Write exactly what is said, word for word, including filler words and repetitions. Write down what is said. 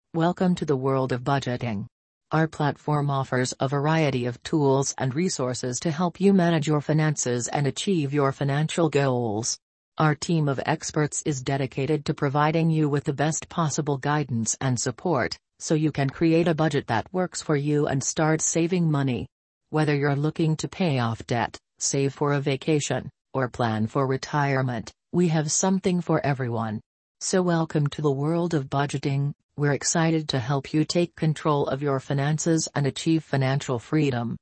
Welcome to the world of budgeting. Our platform offers a variety of tools and resources to help you manage your finances and achieve your financial goals. Our team of experts is dedicated to providing you with the best possible guidance and support, so you can create a budget that works for you and start saving money. Whether you're looking to pay off debt, save for a vacation, or plan for retirement, we have something for everyone. So welcome to the world of budgeting. We're excited to help you take control of your finances and achieve financial freedom.